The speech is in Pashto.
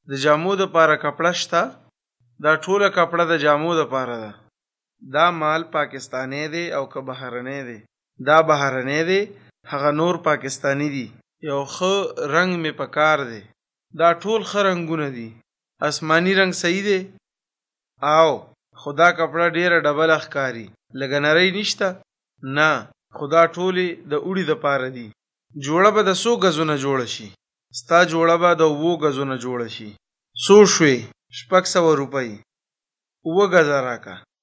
د جامو د پاره کپڑا شته؟ دا ټوله کپڑا د جامو د پاره ده. دا مال پاکستانی دی او که بهرنی دی؟ دا بهرنی دی، هغه نور پاکستانی دی. یو ښه رنگ می پکار دی. دا ټول ښه رنگونه دي. آسمانی رنگ صحیح دی؟ او خدا کپڑا ډیره ډبل ښکاری. لګه نری نشته؟ نه، خدا ټولی د اوړي د پاره دي. جوړه به د 100 غزونه جوړه شي. ستا جوړه به د 2 غزونه جوړه شي. څو شوي؟ 600 روپۍ. 2 غزه راکا.